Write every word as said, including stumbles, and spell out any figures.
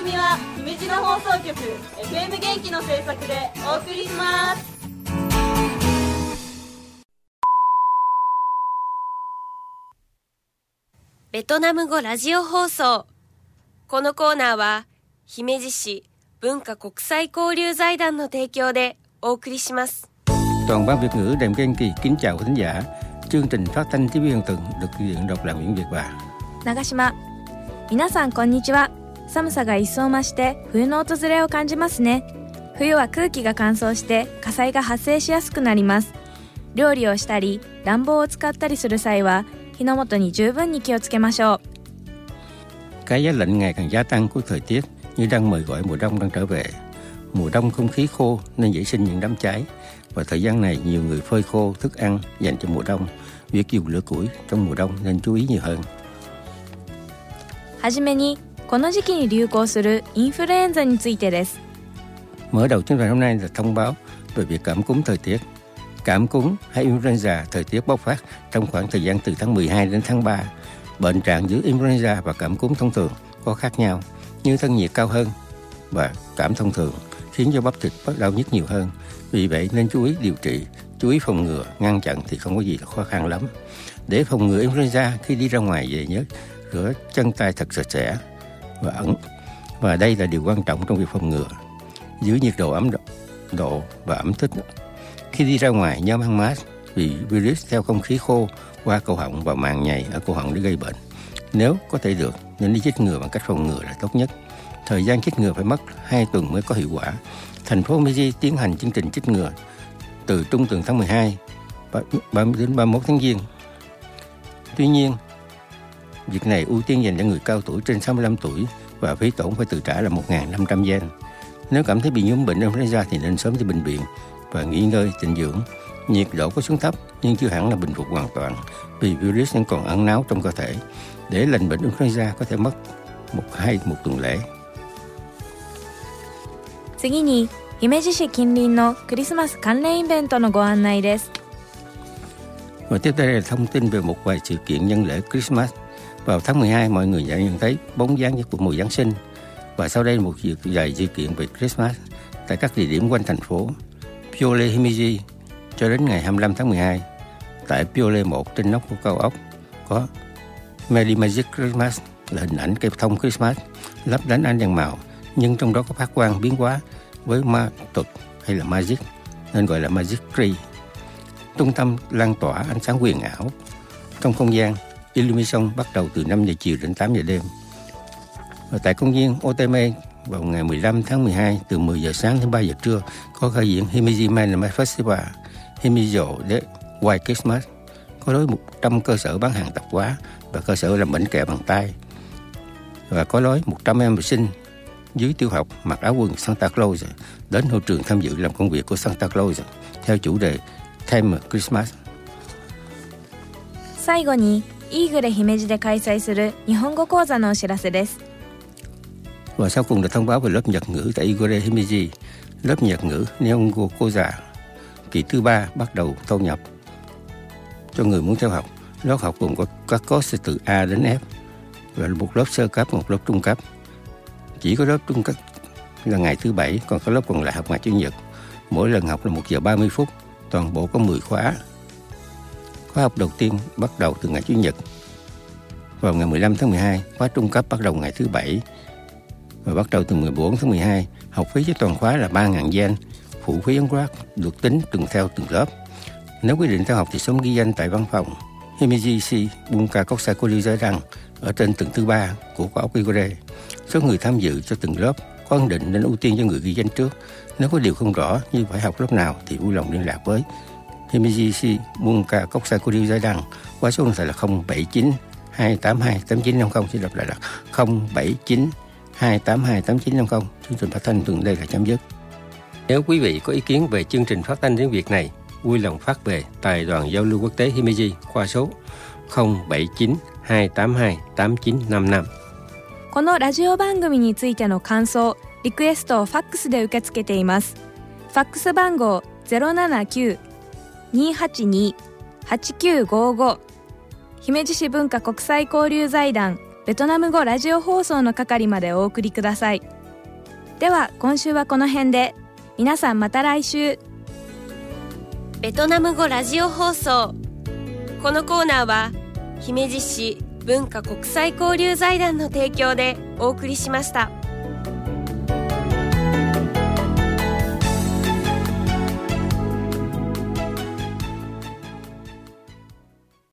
組は姫路の放送局 エフエム 元気の制作でお送りします。 ベトナム語ラジオ放送。このコーナーは姫路市文化国際交流財団の提供でお送りします。 Toàn ban Việt ngữ Đàm Kiên Kỳ kính chào khán giả. Chương trình phát thanh tiếp viên tuần được thực hiện độc làm tiếng Việt và 長島。皆さんこんにちは。寒さが一層増して冬の訪れを感じますね。冬は空気が乾燥して火災が発生しやすくなります。料理をしたり暖房を使ったりする際は火の元に十分に気をつけましょう。 Cái giá lạnh ngày càng gia tăng của thời tiết như đang mời gọi mùa đông đang trở về. Mùa đông không khí khô nên dễ sinh những đám cháy. Và thời gian này nhiều người phơi khô thức ăn dành cho mùa đông. Việc dùng lửa củi trong mùa đông nên chú ý nhiều hơn. はじめにこの時期に流行するインフルエンザについてです。 Mở đầu chương trình hôm nay là thông báo về việc cảm cúm thời tiết. Cảm cúm hay influenza thời tiết bộc phát trong khoảng thời gian từ tháng mười hai đến tháng ba. Bệnh trạng giữa influenza và cảm cúm thông thường có khác nhau, như thân nhiệt cao hơn và cảm thông thường khiến cho bắp thịt bắt đau nhức nhiều hơn. Vì vậy nên chú ý điều trị, chú ý phòng ngừa, ngăn chặn thì không có gì là khó khăn lắm. Để phòng ngừa influenza khi đi ra ngoài về nhớ rửa chân tay thật sạch sẽ và ẩn. Và đây là điều quan trọng trong việc phòng ngừa. Giữ nhiệt độ ấm độ, độ và ẩm thích. Khi đi ra ngoài nhớ mang mask vì virus theo không khí khô qua cổ họng và màng nhầy ở cổ họng để gây bệnh. Nếu có thể được nên đi chích ngừa bằng cách phòng ngừa là tốt nhất. Thời gian chích ngừa phải mất hai tuần mới có hiệu quả. Thành phố Meiji tiến hành chương trình chích ngừa từ trung tuần tháng mười hai đến ba mươi mốt tháng Giêng. Tuy nhiên, việc này ưu tiên dành cho người cao tuổi trên sáu mươi lăm tuổi và phí tổn phải tự trả là một nghìn năm trăm yen. Nếu cảm thấy bị nhiễm bệnh influenza thì nên sớm tới bệnh viện và nghỉ ngơi tịnh dưỡng. Nhiệt độ có xuống thấp nhưng chưa hẳn là bình phục hoàn toàn vì virus vẫn còn ẩn náu trong cơ thể. Để lành bệnh influenza có thể mất một hai một tuần lễ. 次に姫路市近隣のクリスマス関連イベントのご案内です。 Và tiếp đây là thông tin về một vài sự kiện nhân lễ Christmas. Vào tháng mười hai mọi người đã nhận thấy bóng dáng của mùa Giáng sinh. Và sau đây một vài sự kiện về Christmas tại các địa điểm quanh thành phố. Pyolle Himeji cho đến ngày hai mươi lăm tháng mười hai. Tại Pyolle một trên nóc của cao ốc có Merry Magic Christmas là hình ảnh cây thông Christmas lấp lánh ánh đèn màu, nhưng trong đó có phát quang biến hóa với ma thuật hay là magic nên gọi là Magic Tree. Trung tâm lan tỏa ánh sáng huyền ảo trong không gian. Illumination bắt đầu từ năm giờ chiều đến tám giờ đêm. Và tại công viên Otome vào ngày mười lăm tháng mười hai từ mười giờ sáng đến ba giờ trưa có khai diễn Himeji Man Festival Himijo de White Christmas. Có tới một trăm cơ sở bán hàng tạp hóa và cơ sở làm bánh kẹo bằng tay. Và có tới một trăm em học sinh dưới tiểu học mặc áo quần Santa Claus đến hội trường tham dự làm công việc của Santa Claus theo chủ đề Theme Christmas. 最後にイーグレ姫路で開催する日本語講座のお知らせです。 Và sau cùng là thông báo về lớp Nhật ngữ tại Igore Himeji. Lớp Nhật ngữ Nihongo Koza kỳ thứ ba bắt đầu thâu nhập cho người muốn theo học. Lớp học gồm có các course từ A đến F và một lớp sơ cấp, một lớp trung cấp. Chỉ có lớp trung cấp là ngày thứ bảy, còn các lớp còn lại học ngày chủ nhật. Mỗi lần học là một giờ ba mươi phút, toàn bộ có mười khóa. Khóa học đầu tiên bắt đầu từ ngày chủ nhật vào ngày mười lăm tháng mười hai, khóa trung cấp bắt đầu ngày thứ bảy và bắt đầu từ mười bốn tháng mười hai. Học phí cho toàn khóa là ba nghìn yen. Phụ phí undergrad được tính từng theo từng lớp. Nếu quyết định theo học thì sớm ghi danh tại văn phòng Himeji Bunka Kokusai Koryu Zaidan ở trên tầng thứ ba của cao ốc Igore. Số người tham dự cho từng lớp có ấn định nên ưu tiên cho người ghi danh trước. Nếu có điều không rõ như phải học lớp nào thì vui lòng liên lạc với Himeji Bunka Kokusai Koryu Zaidan qua số điện thoại là không bảy chín hai tám hai tám chín năm không. Xin đọc lại là không bảy chín hai tám hai tám chín năm không. Chương trình phát thanh tuần đây là chấm dứt. Nếu quý vị có ý kiến về chương trình phát thanh tiếng Việt này, vui lòng phát về Đài đoàn giao lưu quốc tế Himeji qua số không bảy chín hai tám hai tám chín năm năm。 このラジオ番組についての感想、リクエストをファックスで受け付けています。ファックス番号 ゼロななきゅう にはちに はちきゅうごご 姫路市文化国際交流財団ベトナム語ラジオ放送の係までお送りください。では今週はこの辺で。皆さんまた来週。 ベトナム語ラジオ放送。このコーナーは姫路市文化国際交流財団の提供でお送りしました。